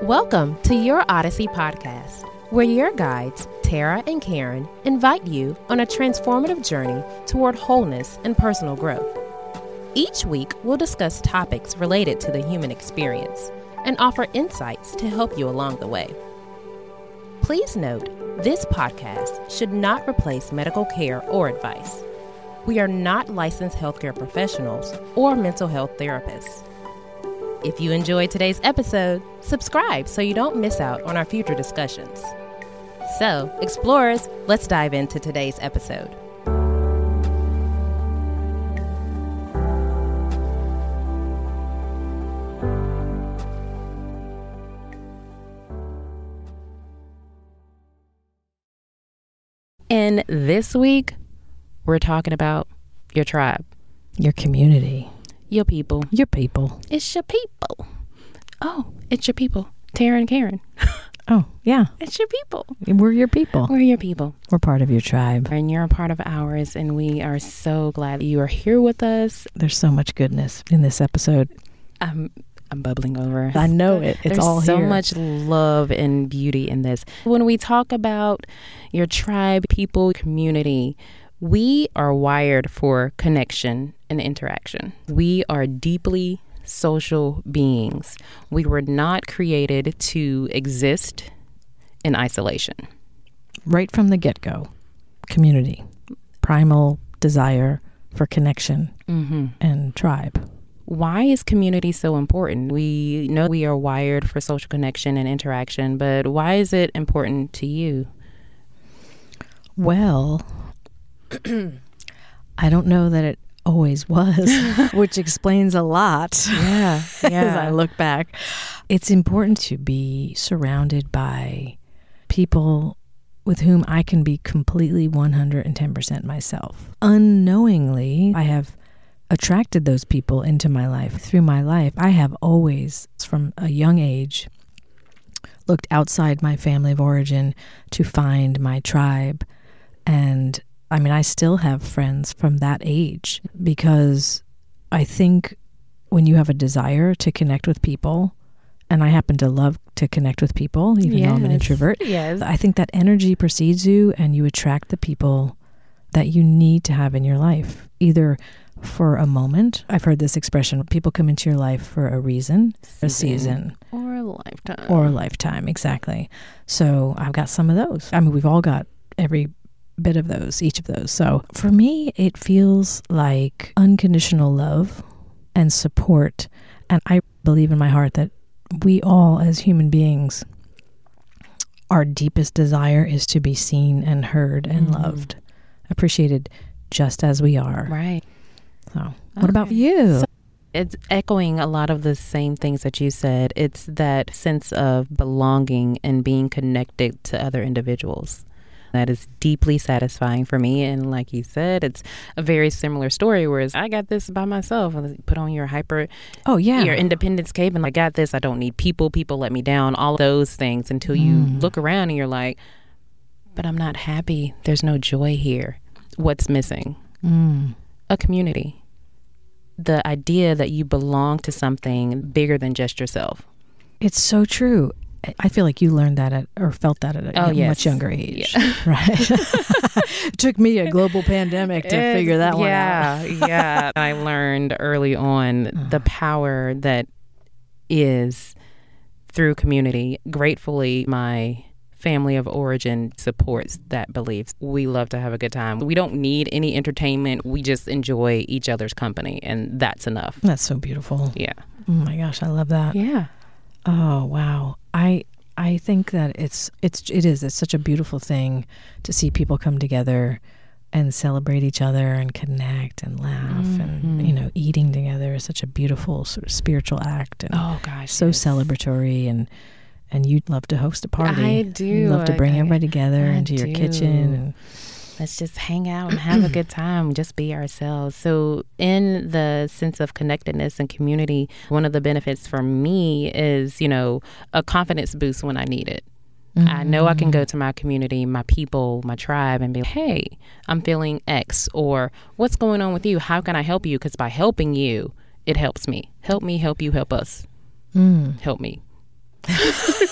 Welcome to Your Odyssey podcast, where your guides, Tara and Karen, invite you on a transformative journey toward wholeness and personal growth. Each week, we'll discuss topics related to the human experience and offer insights to help you along the way. Please note, this podcast should not replace medical care or advice. We are not licensed healthcare professionals or mental health therapists. If you enjoyed today's episode, subscribe so you don't miss out on our future discussions. So, explorers, let's dive into today's episode. And this week, we're talking about your tribe. Your community. Your people. Your people. It's your people. Oh, it's your people. Tara and Karen. Oh, yeah. It's your people. We're your people. We're your people. We're part of your tribe. And you're a part of ours, and we are so glad you are here with us. There's so much goodness in this episode. I'm bubbling over. I know it. It's all here. There's so much love and beauty in this. When we talk about your tribe, people, community, we are wired for connection and interaction. We are deeply social beings. We were not created to exist in isolation. Right from the get-go, community, primal desire for connection and tribe. Why is community so important? We know we are wired for social connection and interaction, but why is it important to you? Well, I don't know that it always was, which explains a lot. Yeah. As I look back, it's important to be surrounded by people with whom I can be completely 110% myself. Unknowingly, I have attracted those people into my life. Through my life, I have always, from a young age, looked outside my family of origin to find my tribe. And I mean, I still have friends from that age because I think when you have a desire to connect with people, and I happen to love to connect with people, even though I'm an introvert, I think that energy precedes you and you attract the people that you need to have in your life, either for a moment. I've heard this expression, people come into your life for a reason, a season. Or a lifetime. Or a lifetime, exactly. So I've got some of those. I mean, we've all got every bit of those, each of those. So for me, it feels like unconditional love and support. And I believe in my heart that we all, as human beings, our deepest desire is to be seen and heard and loved, appreciated just as we are. Right. So what about you? So it's echoing a lot of the same things that you said. It's that sense of belonging and being connected to other individuals. That is deeply satisfying for me. And like you said, it's a very similar story, whereas I got this by myself. Put on your your independence cape, and I got this. I don't need people. People let me down. All of those things until you look around and you're like, but I'm not happy. There's no joy here. What's missing? A community. The idea that you belong to something bigger than just yourself. It's so true. I feel like you learned that or felt that at a much younger age. Yeah. Right. It took me a global pandemic to figure that one out. Yeah. I learned early on the power that is through community. Gratefully, my family of origin supports that belief. We love to have a good time. We don't need any entertainment. We just enjoy each other's company, and that's enough. That's so beautiful. Yeah. Oh my gosh, I love that. Yeah. Oh, wow. I think that it's such a beautiful thing to see people come together and celebrate each other and connect and laugh and, eating together is such a beautiful sort of spiritual act and so celebratory and you'd love to host a party. I do. You'd love to bring everybody together into your kitchen and let's just hang out and have a good time, just be ourselves. So in the sense of connectedness and community, one of the benefits for me is, a confidence boost when I need it. I know I can go to my community, my people, my tribe and be like, hey, I'm feeling X, or what's going on with you? How can I help you? Because by helping you, it helps me. Help me, help you, help us. Help me.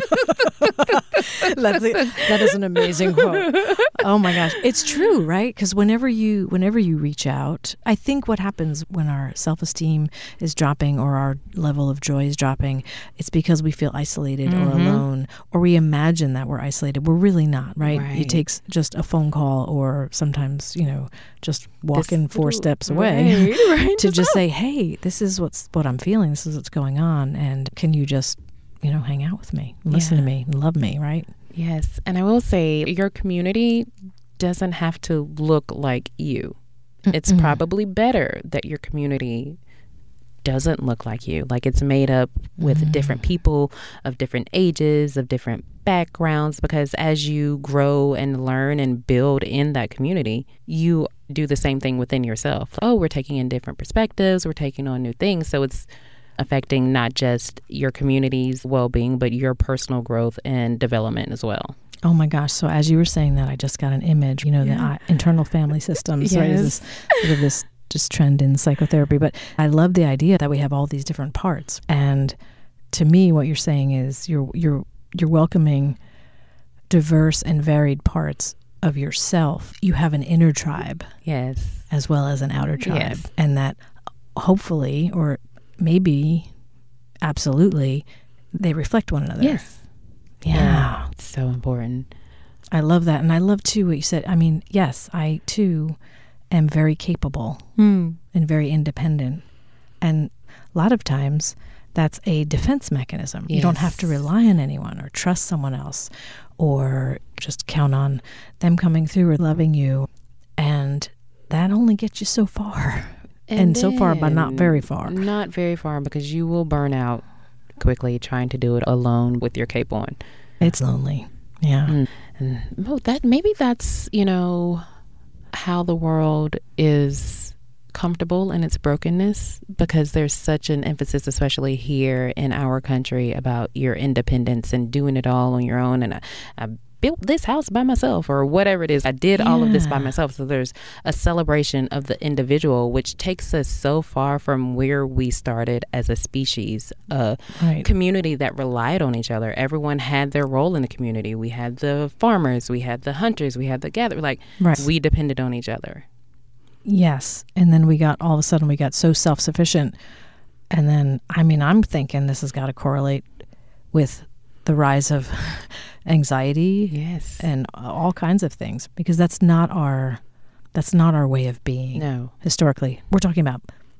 That is an amazing quote. Oh my gosh. It's true, right? Because whenever you reach out, I think what happens when our self-esteem is dropping or our level of joy is dropping, it's because we feel isolated or alone, or we imagine that we're isolated. We're really not, right? It takes just a phone call or sometimes, just walking 4 steps away to just say, hey, this is what I'm feeling. This is what's going on. And can you just, hang out with me, listen to me, and love me, right? Yes. And I will say your community doesn't have to look like you. It's probably better that your community doesn't look like you. Like it's made up with different people of different ages, of different backgrounds, because as you grow and learn and build in that community, you do the same thing within yourself. Oh, we're taking in different perspectives. We're taking on new things. So it's affecting not just your community's well-being, but your personal growth and development as well. Oh my gosh. So as you were saying that, I just got an image, the internal family systems, right? Is this just trend in psychotherapy. But I love the idea that we have all these different parts. And to me, what you're saying is you're welcoming diverse and varied parts of yourself. You have an inner tribe. Yes. As well as an outer tribe. Yes. And that hopefully, or maybe absolutely, they reflect one another. Yes. Yeah. It's so important. I love that. And I love too what you said. I mean, yes, I too am very capable and very independent. And a lot of times that's a defense mechanism. Yes. You don't have to rely on anyone or trust someone else or just count on them coming through or loving you. And that only gets you so far. And so far, but not very far. Not very far, because you will burn out quickly trying to do it alone with your cape on. It's lonely. Yeah. Maybe that's, how the world is comfortable in its brokenness, because there's such an emphasis, especially here in our country, about your independence and doing it all on your own. And I built this house by myself, or whatever it is. I did all of this by myself. So there's a celebration of the individual, which takes us so far from where we started as a species, a community that relied on each other. Everyone had their role in the community. We had the farmers, we had the hunters, we had the gatherers. We depended on each other. Yes. And then all of a sudden we got so self-sufficient. And then, I'm thinking this has got to correlate with the rise of anxiety, and all kinds of things, because that's not our way of being. No, historically, we're talking about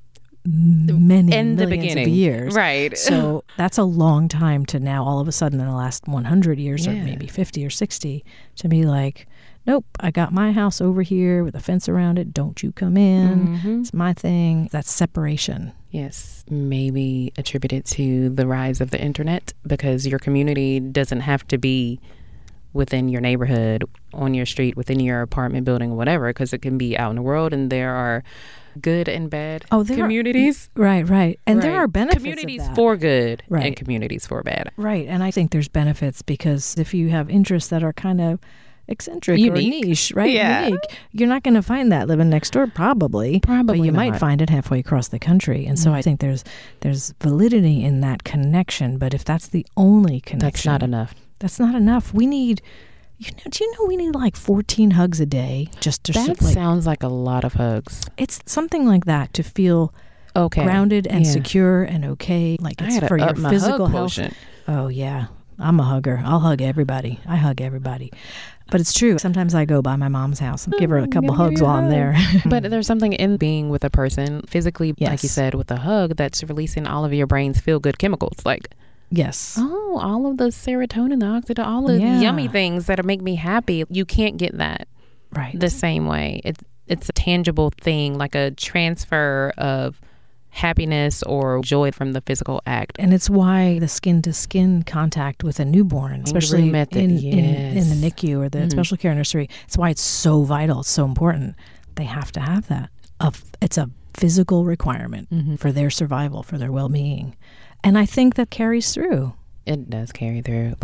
many in the beginning of years, right? So that's a long time to now all of a sudden in the last 100 years, or maybe 50 or 60, to be like, nope, I got my house over here with a fence around it. Don't you come in. It's my thing. That's separation. Yes, maybe attributed to the rise of the internet, because your community doesn't have to be within your neighborhood, on your street, within your apartment building, whatever, because it can be out in the world, and there are good and bad communities. Right. And there are benefits communities of that. For good and communities for bad. Right. And I think there's benefits, because if you have interests that are kind of eccentric or niche, right? Unique. You're not going to find that living next door, probably, but you might find it halfway across the country. And so I think there's validity in that connection. But if that's the only connection, that's not enough. That's not enough. We need, do you know we need like 14 hugs a day just to that sounds like a lot of hugs. It's something like that to feel grounded and secure and okay. Like it's for your physical health. Oh yeah. I'm a hugger. I'll hug everybody. I hug everybody. But it's true. Sometimes I go by my mom's house and give her a couple hugs while I'm there. But there's something in being with a person physically, like you said, with a hug, that's releasing all of your brain's feel-good chemicals. Yes. Oh, all of the serotonin, the oxytocin, all the yummy things that make me happy. You can't get that the same way. It's a tangible thing, like a transfer of happiness or joy from the physical act. And it's why the skin-to-skin contact with a newborn, especially in the NICU or the special care nursery, it's why it's so vital, it's so important. They have to have that. It's a physical requirement for their survival, for their well-being. And I think that carries through. It does carry through.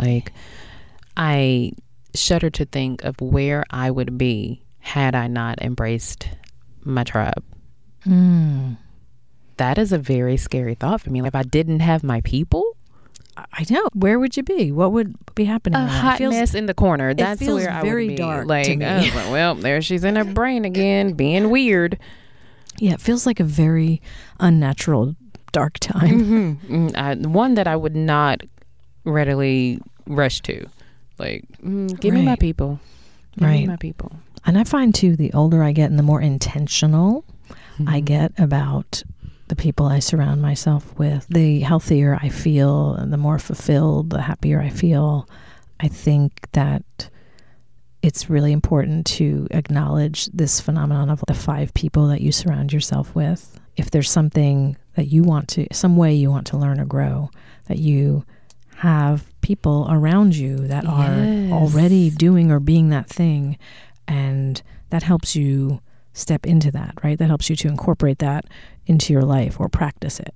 I shudder to think of where I would be had I not embraced my tribe. That is a very scary thought for me. If I didn't have my people, I know. Where would you be? What would be happening? A hot mess in the corner. That's where I would be. Very dark like, to me. Well, there she's in her brain again, being weird. Yeah, it feels like a very unnatural, dark time. One that I would not readily rush to. Like, give me my people. Give me my people. And I find, too, the older I get and the more intentional I get about the people I surround myself with, the healthier I feel, and the more fulfilled, the happier I feel. I think that it's really important to acknowledge this phenomenon of the 5 people that you surround yourself with. If there's something that you want to, some way you want to learn or grow, that you have people around you that are already doing or being that thing, and that helps you step into that, right? That helps you to incorporate that into your life or practice it.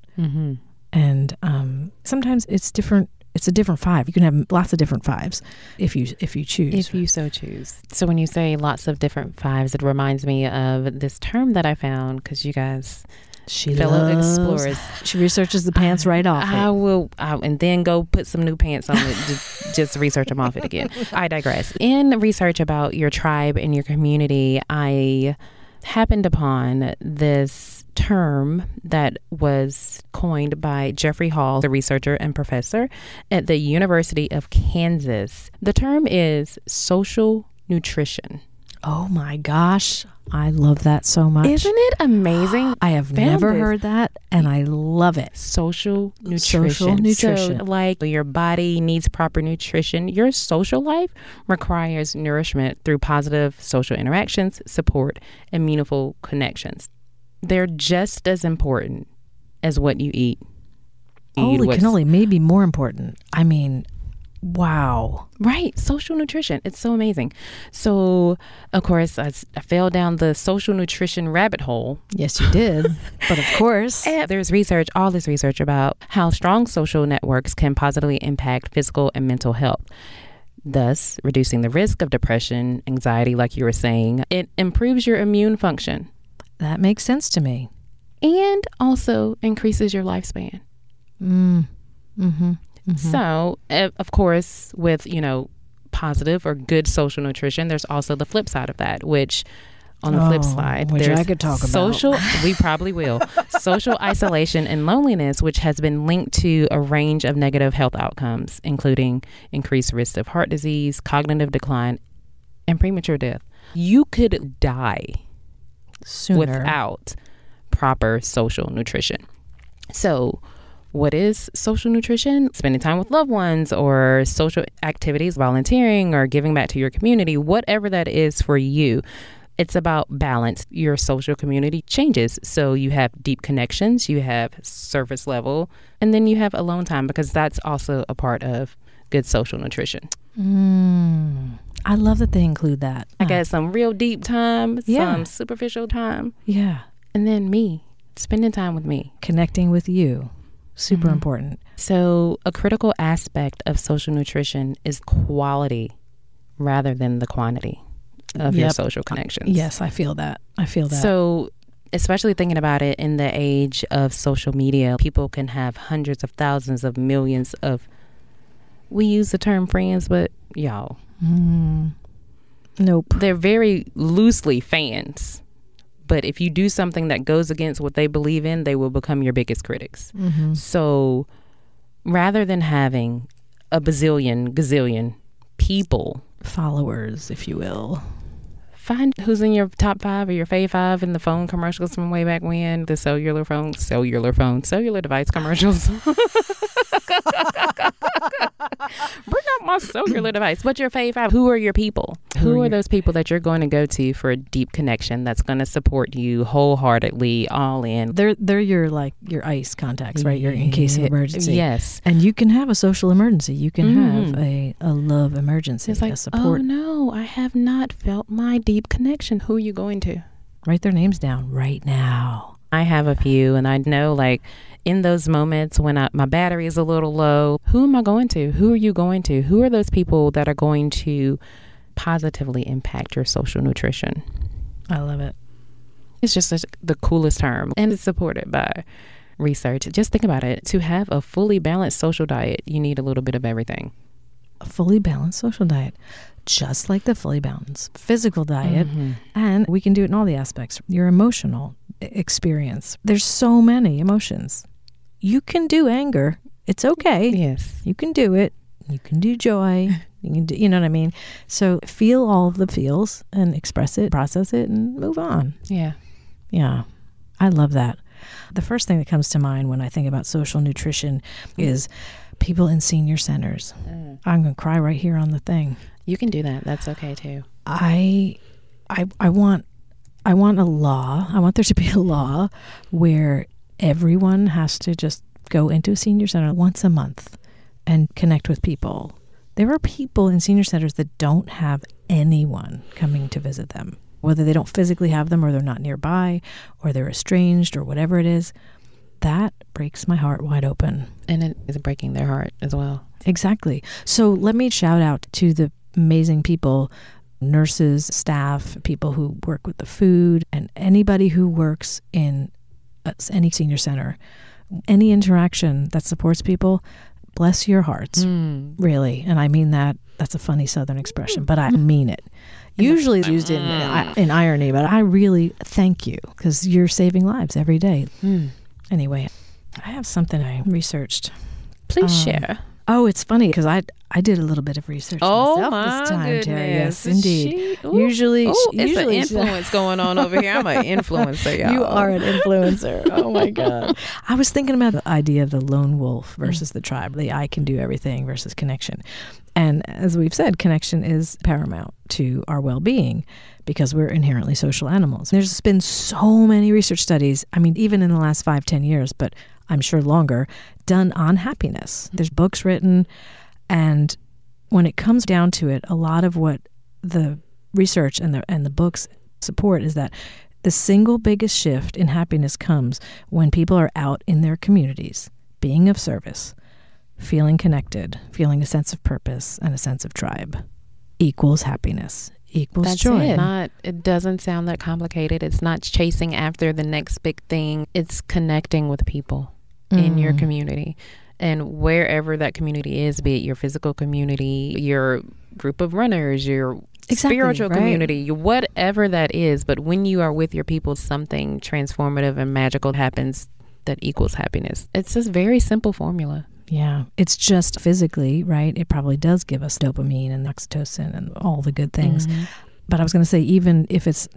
And sometimes it's different. It's a different 5. You can have lots of different 5s if you choose. If you so choose. So when you say lots of different 5s, it reminds me of this term that I found, because you guys, fellow explorers, she researches the pants right off. I will, and then go put some new pants on it, just research them off it again. I digress. In research about your tribe and your community, I happened upon this term that was coined by Jeffrey Hall, the researcher and professor at the University of Kansas. The term is social nutrition. Oh my gosh, I love that so much. Isn't it amazing? I have never heard that, and I love it. Social nutrition. Social nutrition. So, like, your body needs proper nutrition. Your social life requires nourishment through positive social interactions, support, and meaningful connections. They're just as important as what you eat. Holy cannoli, maybe more important. I mean, wow. Right. Social nutrition. It's so amazing. So, of course, I fell down the social nutrition rabbit hole. Yes, you did. But of course. And there's research, all this research about how strong social networks can positively impact physical and mental health, thus reducing the risk of depression, anxiety, like you were saying. It improves your immune function. That makes sense to me. And also increases your lifespan. So, of course, with, positive or good social nutrition, there's also the flip side of that, which on the flip side, which there's I could talk about. We probably will. Social isolation and loneliness, which has been linked to a range of negative health outcomes, including increased risk of heart disease, cognitive decline, and premature death. You could die sooner without proper social nutrition. So, what is social nutrition? Spending time with loved ones, or social activities, volunteering, or giving back to your community, whatever that is for you. It's about balance. Your social community changes. So you have deep connections, you have surface level, and then you have alone time, because that's also a part of good social nutrition. I love that they include that. I got some real deep time, some superficial time. Yeah. And then me, spending time with me. Connecting with you. Super important. So a critical aspect of social nutrition is quality rather than the quantity of your social connections. Yes, I feel that. So especially thinking about it in the age of social media, people can have hundreds of thousands of millions of, we use the term friends, but y'all. Nope. They're very loosely fans. But if you do something that goes against what they believe in, they will become your biggest critics. So rather than having a gazillion people, followers, if you will, find who's in your top 5 or your fave 5 in the phone commercials from way back when, the cellular device commercials. Bring out my cellular device. What's your fave 5? Who are your people? Who are those people that you're going to go to for a deep connection that's going to support you wholeheartedly, all in? They're your ice contacts, right? You're in case of emergency. Yes. And you can have a social emergency. You can have a love emergency. It's like, a support. Oh no, I have not felt my deep connection. Who are you going to? Write their names down right now. I have a few, and I know, in those moments when my battery is a little low, who am I going to? Who are you going to? Who are those people that are going to positively impact your social nutrition? I love it. It's just the coolest term, and it's supported by research. Just think about it. To have a fully balanced social diet, you need a little bit of everything. A fully balanced social diet, just like the fully balanced physical diet. And we can do it in all the aspects. Your emotional experience. There's so many emotions. You can do anger. It's okay. Yes. You can do it. You can do joy. You can do, you know what I mean? So feel all of the feels and express it, process it, and move on. Yeah. Yeah. I love that. The first thing that comes to mind when I think about social nutrition is people in senior centers. I'm going to cry right here on the thing. You can do that. That's okay too. I want a law. I want there to be a law where everyone has to just go into a senior center once a month and connect with people. There are people in senior centers that don't have anyone coming to visit them, whether they don't physically have them or they're not nearby or they're estranged or whatever it is. That breaks my heart wide open. And it is breaking their heart as well. Exactly. So let me shout out to the amazing people, nurses, staff, people who work with the food, and anybody who works in any senior center. Any interaction that supports people, bless your hearts, really. And I mean that. That's a funny Southern expression, but I mean it. Usually it's used in irony, but I really thank you because you're saving lives every day. Anyway, I have something I researched. Please share. Oh, it's funny because I did a little bit of research myself this time, Terry. Yes, indeed. Usually, it's an influence going on over here. I'm an influencer, y'all. You are an influencer. Oh my God. I was thinking about the idea of the lone wolf versus the tribe, the I can do everything versus connection. And as we've said, connection is paramount to our well-being because we're inherently social animals. There's been so many research studies, I mean, even in the last 5-10 years, but I'm sure longer, done on happiness. There's books written, and when it comes down to it, a lot of what the research and the books support is that the single biggest shift in happiness comes when people are out in their communities, being of service, feeling connected, feeling a sense of purpose and a sense of tribe equals happiness, equals That's joy. It doesn't sound that complicated. It's not chasing after the next big thing. It's connecting with people in your community. And wherever that community is, be it your physical community, your group of runners, your spiritual community, whatever that is. But when you are with your people, something transformative and magical happens that equals happiness. It's a very simple formula. Yeah, it's just physically, right? It probably does give us dopamine and oxytocin and all the good things. But I was going to say, even if it's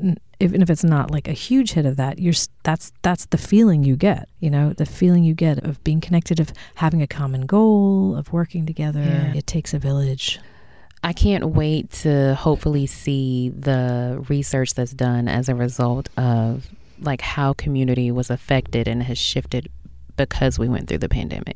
not like a huge hit of that, that's the feeling you get. You know, the feeling you get of being connected, of having a common goal, of working together. Yeah. It takes a village. I can't wait to hopefully see the research that's done as a result of like how community was affected and has shifted because we went through the pandemic.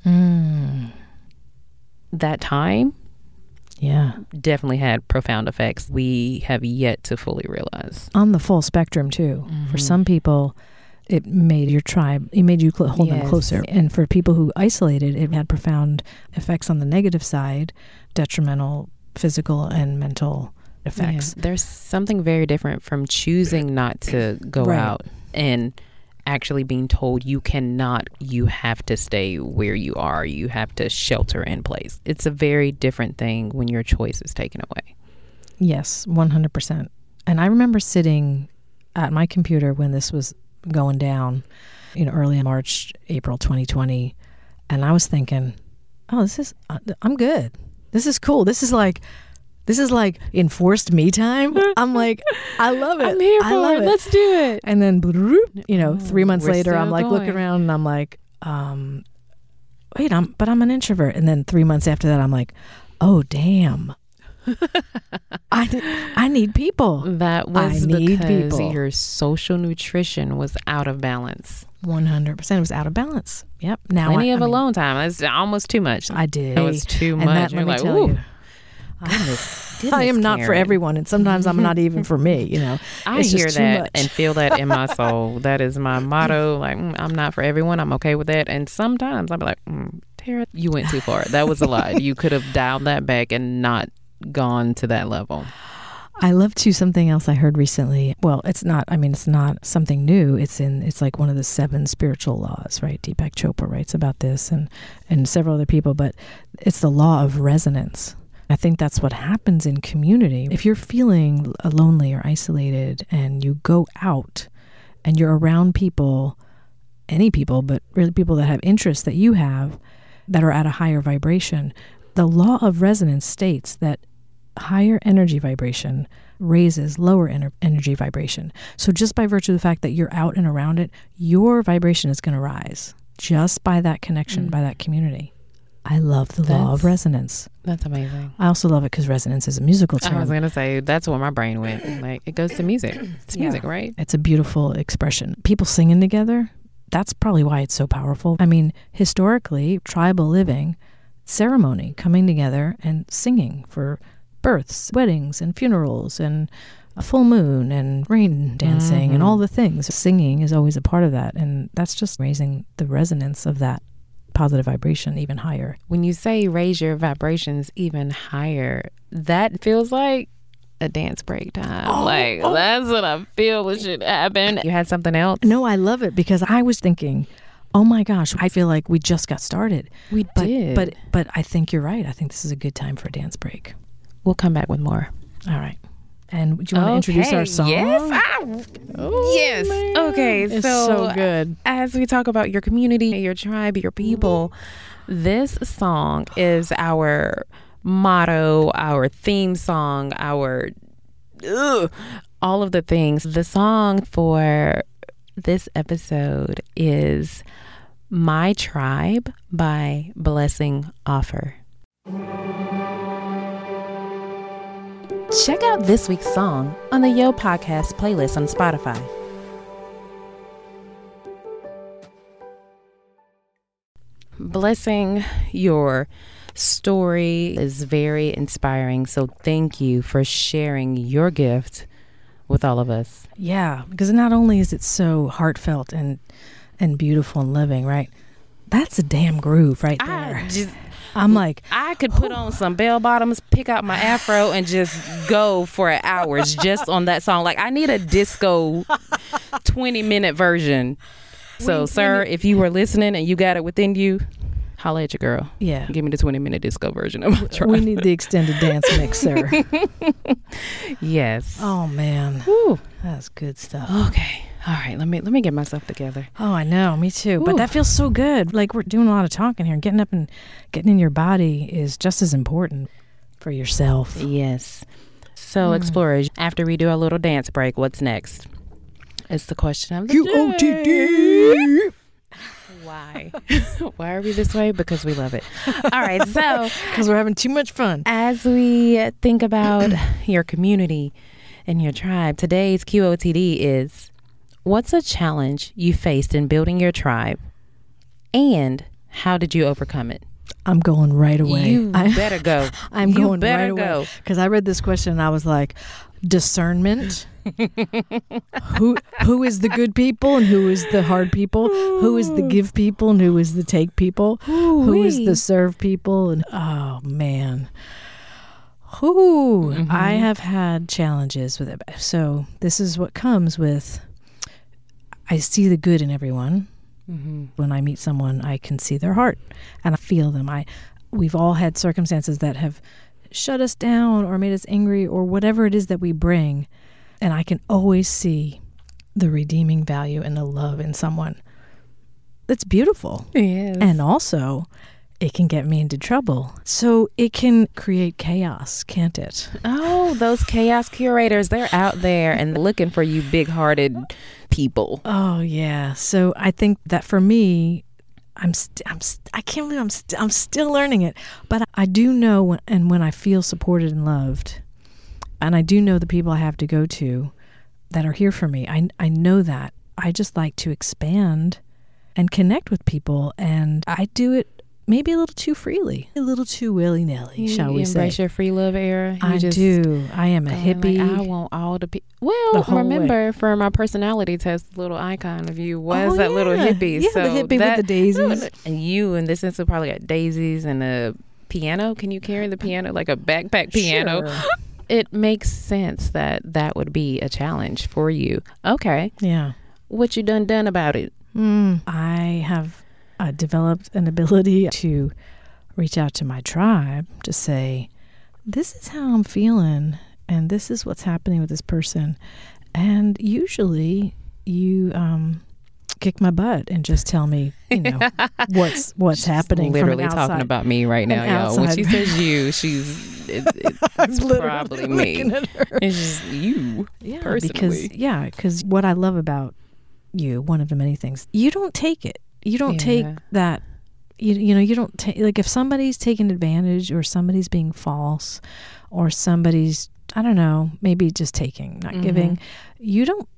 That time, definitely had profound effects we have yet to fully realize. On the full spectrum, too. For some people, it made your tribe, it made you hold them closer. And for people who isolated, it had profound effects on the negative side, detrimental physical and mental effects. Yeah. There's something very different from choosing not to go out and actually being told you cannot, you have to stay where you are, you have to shelter in place. It's a very different thing when your choice is taken away. Yes, 100%. And I remember sitting at my computer when this was going down, early in March, April 2020, and I was thinking, I'm good. This is cool. This is like enforced me time. I'm like, I love it. I'm here for it. Let's do it. And then, 3 months later, I'm like looking around and I'm like, wait, I'm an introvert. And then 3 months after that, I'm like, oh, damn. I need people. That was because your social nutrition was out of balance. 100%. It was out of balance. Yep. Now Plenty of alone time. That's almost too much. I did. It was too much. That, You're like, ooh. Goodness, I am not for everyone, and sometimes I'm not even for me. I hear that and feel that in my soul. That is my motto. Like, I'm not for everyone. I'm okay with that. And sometimes I'll be like, Tara, you went too far. That was a lot. You could have dialed that back and not gone to that level. I love too something else I heard recently. Well, it's not something new. It's like one of the 7 spiritual laws, right? Deepak Chopra writes about this and several other people, but it's the law of resonance. I think that's what happens in community. If you're feeling lonely or isolated and you go out and you're around people, any people, but really people that have interests that you have that are at a higher vibration, the law of resonance states that higher energy vibration raises lower energy vibration. So just by virtue of the fact that you're out and around it, your vibration is going to rise just by that connection, by that community. I love the law of resonance. That's amazing. I also love it because resonance is a musical term. I was going to say, that's where my brain went. Like, it goes to music. It's music, right? It's a beautiful expression. People singing together, that's probably why it's so powerful. I mean, historically, tribal living, ceremony, coming together and singing for births, weddings, and funerals, and a full moon, and rain dancing, and all the things. Singing is always a part of that, and that's just raising the resonance of that positive vibration even higher. When you say raise your vibrations even higher, that feels like a dance break time. That's what I feel it should happen. You had something else? No, I love it because I was thinking, oh my gosh, I feel like we just got started. We did. But I think you're right. I think this is a good time for a dance break. We'll come back with more. All right. And do you want to introduce our song? Yes. Man. Okay. It's so good. As we talk about your community, your tribe, your people, this song is our motto, our theme song, our all of the things. The song for this episode is My Tribe by Blessing Offor. Check out this week's song on the Yo Podcast playlist on Spotify. Blessing, your story is very inspiring. So thank you for sharing your gift with all of us. Yeah, because not only is it so heartfelt and beautiful and living, right? That's a damn groove right there. I'm like, I could put on some bell bottoms, pick out my afro, and just go for hours just on that song. Like, I need a disco 20-minute version. So, sir, if you were listening and you got it within you, holla at your girl. Yeah. Give me the 20-minute disco version of My Tribe. We need the extended dance mix, sir. Yes. Oh, man. Whew. That's good stuff. Okay. All right, let me get myself together. Oh, I know, me too. Ooh. But that feels so good. Like, we're doing a lot of talking here. Getting up and getting in your body is just as important for yourself. Yes. So, explorers, after we do our little dance break, what's next? It's the question of the QOTD. Why? Why are we this way? Because we love it. All right, so because we're having too much fun. As we think about your community and your tribe, today's QOTD is: what's a challenge you faced in building your tribe, and how did you overcome it? I'm going right away. You better go. I'm going right away. Because I read this question and I was like, discernment. Who is the good people and who is the hard people? Who is the give people and who is the take people? Who is the serve people? And oh man. I have had challenges with it. So this is what comes with, I see the good in everyone. When I meet someone, I can see their heart and I feel them. We've all had circumstances that have shut us down or made us angry or whatever it is that we bring. And I can always see the redeeming value and the love in someone. That's beautiful. Yes. And also, it can get me into trouble. So it can create chaos, can't it? Oh, those chaos curators, they're out there and looking for you big-hearted people. Oh, yeah. So I think that for me, I can't believe I'm still learning it. But I do know when I feel supported and loved, and I do know the people I have to go to that are here for me. I know that. I just like to expand and connect with people, and I do it maybe a little too freely, a little too willy-nilly, shall we say. You embrace your free love era? I do. I am a hippie. Like, I want all the people. Well, remember, for my personality test, the little icon of you was that little hippie. Yeah, so the hippie with the daisies. And you, in this instance, probably got daisies and a piano. Can you carry the piano, like a backpack piano? Sure. it makes sense that that would be a challenge for you. Okay. Yeah. What you done about it? I have developed an ability to reach out to my tribe to say, this is how I'm feeling and this is what's happening with this person. And usually you kick my butt and just tell me, what's happening. Literally from talking about me right now, y'all. When she says you, it's probably me. It's just you, personally. Because what I love about you, one of the many things, you don't take it. You don't take that. You don't take, like, if somebody's taking advantage or somebody's being false or somebody's, I don't know, maybe just taking, not giving, you don't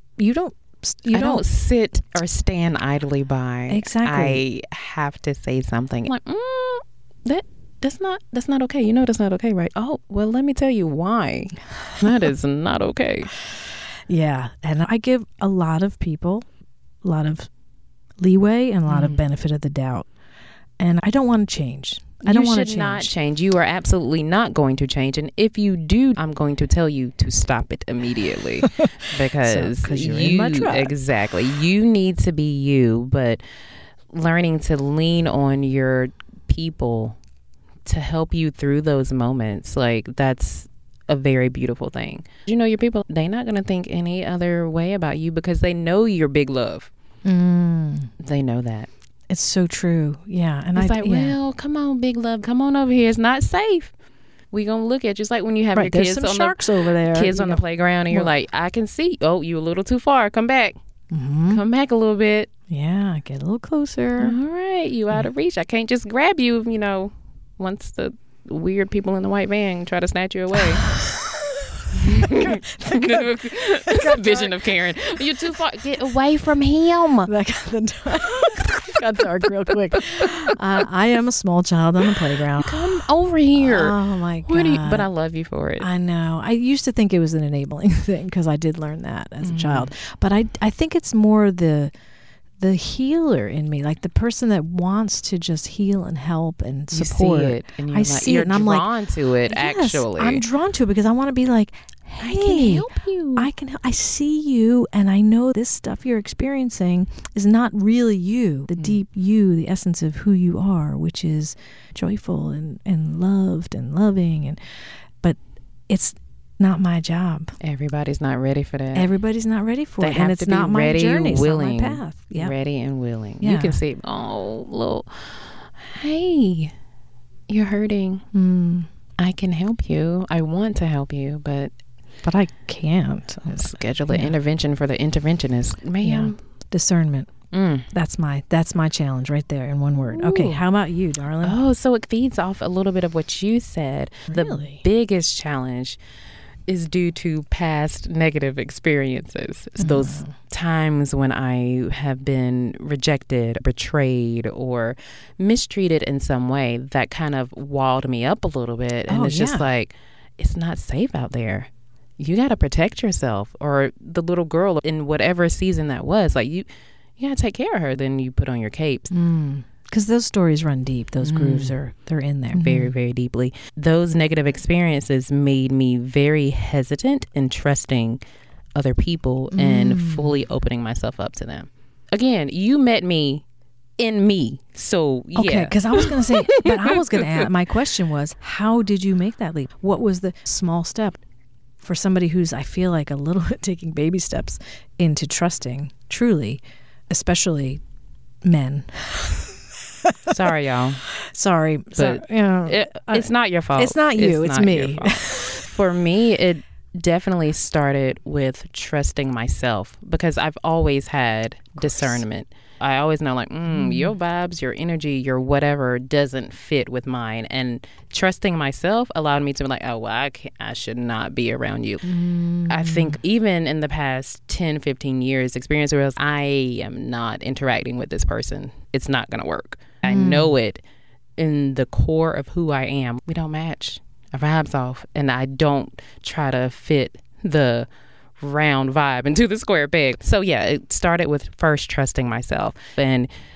sit or stand idly by. Exactly. I have to say something like, that's not okay. That's not okay, right? Oh, well, let me tell you why. That is not okay. Yeah. And I give a lot of people a lot of leeway and a lot of benefit of the doubt. And I don't want to change. I don't want to change. You should not change. You are absolutely not going to change. And if you do, I'm going to tell you to stop it immediately. Because you're in my tribe. Exactly. You need to be you, but learning to lean on your people to help you through those moments, like, that's a very beautiful thing. Your people, they're not going to think any other way about you because they know you're big love. They know that. It's so true. Yeah. And it's well, come on, big love. Come on over here. It's not safe. We going to look at you. Just like when you have your kids on sharks over there. Kids on the playground and you're like, I can see. Oh, you a little too far. Come back. Come back a little bit. Yeah. Get a little closer. All right. You out of reach. I can't just grab you, once the weird people in the white van try to snatch you away. It's a vision of Karen. You're too far. Get away from him. That got dark real quick. I am a small child on the playground. Come over here. Oh my God. But I love you for it. I know. I used to think it was an enabling thing because I did learn that as a child. But I think it's more the healer in me, like the person that wants to just heal and help and support. You see it, and I see it, and I'm drawn to it. Yes, actually, I'm drawn to it because I want to be like, hey, I can help you. I see you, and I know this stuff you're experiencing is not really you, the deep you, the essence of who you are, which is joyful and loved and loving, but it's not my job. Everybody's not ready for that. Everybody's not ready for it. And it's not my journey. It's not my path. Yeah. Ready and willing. Yeah. You can see, hey, you're hurting. I can help you. I want to help you, but I can't. Schedule an intervention for the interventionist. Ma'am. Yeah. Discernment. That's my challenge right there in one word. Ooh. Okay, how about you, darling? Oh, so it feeds off a little bit of what you said. Really? The biggest challenge is due to past negative experiences. It's those times when I have been rejected, betrayed, or mistreated in some way that kind of walled me up a little bit. And it's just like, it's not safe out there. You got to protect yourself. Or the little girl in whatever season that was, like, you got to take care of her. Then you put on your capes. Because those stories run deep. Those grooves they're in there. Very, very deeply. Those negative experiences made me very hesitant in trusting other people and fully opening myself up to them. Again, you met me in me. So, yeah. Okay, because I was going to say, but I was going to ask, my question was, how did you make that leap? What was the small step for somebody who's, I feel like, a little bit taking baby steps into trusting, truly, especially men? Sorry, y'all. Sorry, but it's not your fault. It's not you. It's me. For me, it definitely started with trusting myself because I've always had discernment. I always know, like, your vibes, your energy, your whatever doesn't fit with mine. And trusting myself allowed me to be like, oh, well, I should not be around you. I think even in the past 10, 15 years, experience where I am not interacting with this person. It's not going to work. I know it in the core of who I am. We don't match. Our vibes off. And I don't try to fit the round vibe into the square peg. So yeah, it started with first trusting myself. And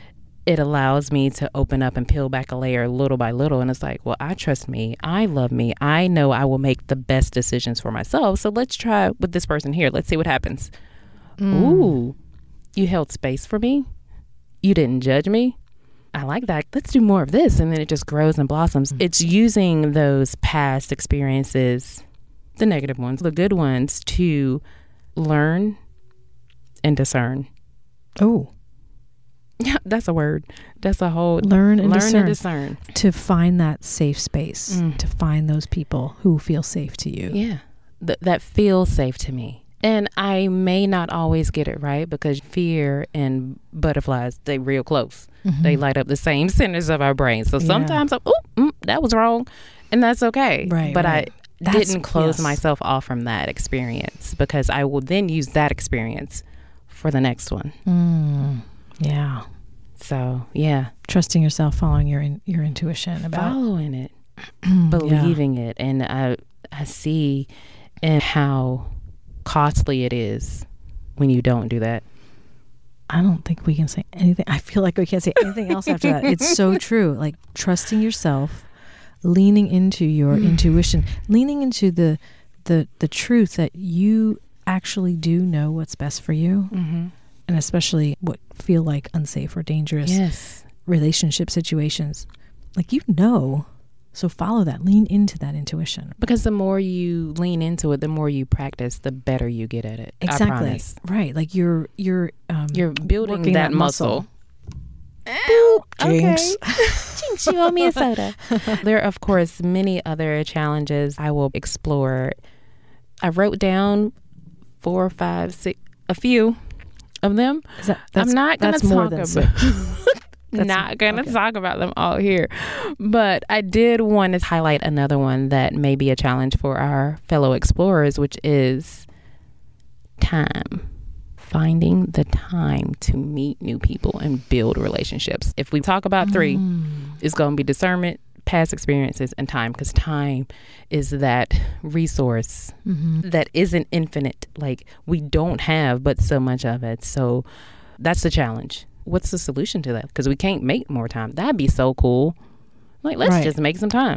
it allows me to open up and peel back a layer little by little. And it's like, well, I trust me. I love me. I know I will make the best decisions for myself. So let's try with this person here. Let's see what happens. Ooh, you held space for me. You didn't judge me. I like that. Let's do more of this. And then it just grows and blossoms. It's using those past experiences, the negative ones, the good ones, to learn and discern. Oh. Yeah, that's a word. That's a whole learn and discern. To find that safe space, to find those people who feel safe to you. Yeah, that feels safe to me. And I may not always get it right, because fear and butterflies, they real close. They light up the same centers of our brain. So sometimes that was wrong, and that's okay. Right, but right. I didn't close myself off from that experience, because I will then use that experience for the next one. Yeah. So, yeah. Trusting yourself, following your intuition. Following it. Believing it. And I see in how costly it is when you don't do that. I don't think we can say anything. I feel like we can't say anything else after that. It's so true. Like trusting yourself, leaning into your intuition, leaning into the truth that you actually do know what's best for you. And especially what feel like unsafe or dangerous relationship situations. Like, so follow that, lean into that intuition. Because the more you lean into it, the more you practice, the better you get at it. Exactly. I promise. Right. Like you're building that muscle. Ow, jinx. Okay. Jinx, you owe me a soda. There are, of course, many other challenges I will explore. I wrote down 4, 5, 6, a few of them. I'm not going to talk talk about them all here, but I did want to highlight another one that may be a challenge for our fellow explorers, which is time. Finding the time to meet new people and build relationships. If we talk about 3, it's going to be discernment, past experiences, and time, because time is that resource that isn't infinite. Like, we don't have but so much of it. So that's the challenge. What's the solution to that? Because we can't make more time. That'd be so cool. Like, let's just make some time.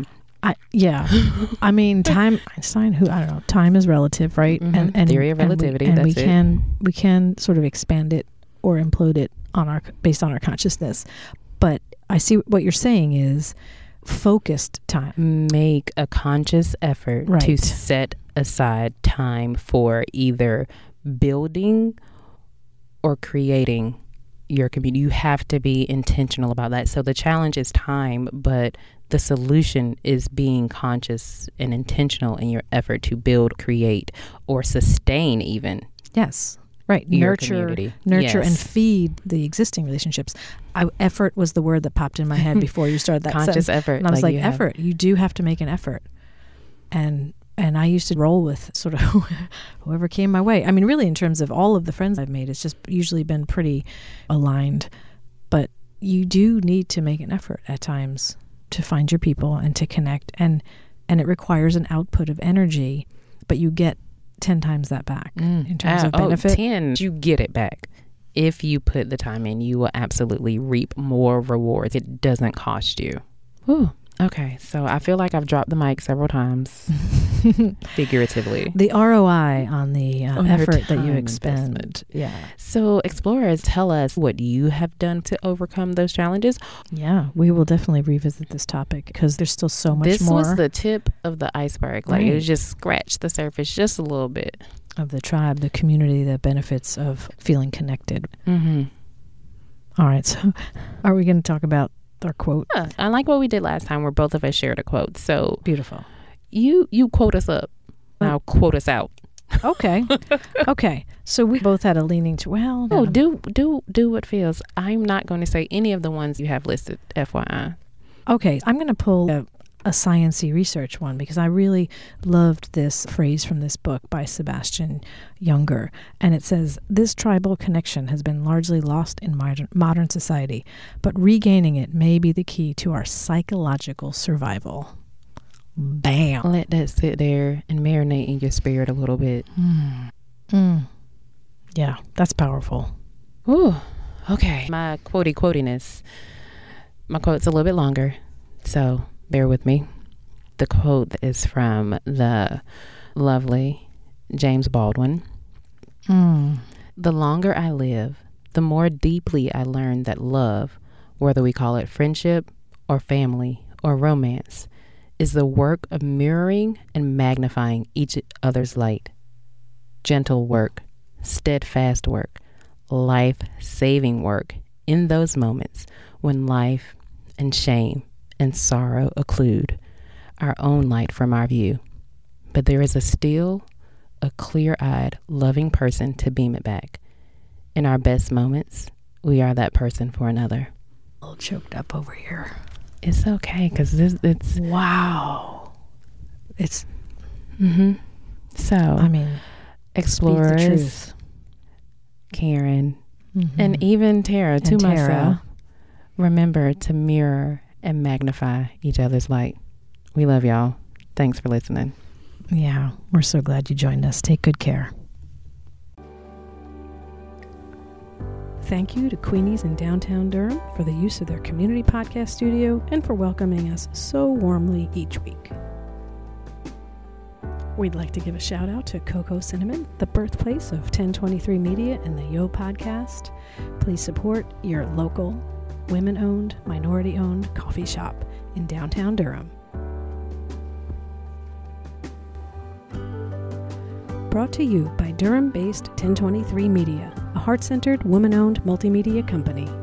I mean, time, Einstein, I don't know, time is relative, right? And theory of relativity. And we can sort of expand it or implode it based on our consciousness. But I see what you're saying is focused time. Make a conscious effort to set aside time for either building or creating your community. You have to be intentional about that. So the challenge is time, but the solution is being conscious and intentional in your effort to build, create, or sustain even. Yes. Right. Nurture and feed the existing relationships. Effort was the word that popped in my head before you started that conscious sentence. effort. And I was like effort. You do have to make an effort. And I used to roll with sort of whoever came my way. I mean, really, in terms of all of the friends I've made, it's just usually been pretty aligned. But you do need to make an effort at times to find your people and to connect. And it requires an output of energy, but you get 10 times that back in terms of benefit. 10, you get it back. If you put the time in, you will absolutely reap more rewards. It doesn't cost you. Ooh. Okay, so I feel like I've dropped the mic several times, figuratively. The ROI on the effort that you expend. Investment. Yeah. So explorers, tell us what you have done to overcome those challenges. Yeah, we will definitely revisit this topic because there's still so much this more. This was the tip of the iceberg. Like, it was just scratched the surface just a little bit. Of the tribe, the community, the benefits of feeling connected. All right, so are we going to talk about our quote? Yeah, I like what we did last time where both of us shared a quote. So beautiful. You quote us up. Now quote us out. Okay. Okay. So we both had a leaning to do what feels. I'm not going to say any of the ones you have listed, FYI. Okay. I'm going to pull a science-y research one because I really loved this phrase from this book by Sebastian Junger. And it says, this tribal connection has been largely lost in modern society, but regaining it may be the key to our psychological survival. Bam. Let that sit there and marinate in your spirit a little bit. Yeah, that's powerful. Ooh. Okay, my quotiness. My quote's a little bit longer, so bear with me. The quote is from the lovely James Baldwin. The longer I live, the more deeply I learn that love, whether we call it friendship or family or romance, is the work of mirroring and magnifying each other's light. Gentle work, steadfast work, life-saving work in those moments when life and shame and sorrow occlude our own light from our view. But there is still a clear-eyed, loving person to beam it back. In our best moments, we are that person for another. A little choked up over here. It's okay, because it's... Wow. It's... So, I mean, explorers, speak the truth. Karen, and even Tara, to myself, remember to mirror and magnify each other's light. We love y'all. Thanks for listening. Yeah, we're so glad you joined us. Take good care. Thank you to Queenies in downtown Durham for the use of their community podcast studio and for welcoming us so warmly each week. We'd like to give a shout out to Coco Cinnamon, the birthplace of 1023 Media and the Yo Podcast. Please support your local, women-owned, minority-owned coffee shop in downtown Durham. Brought to you by Durham-based 1023 Media, a heart-centered, woman-owned multimedia company.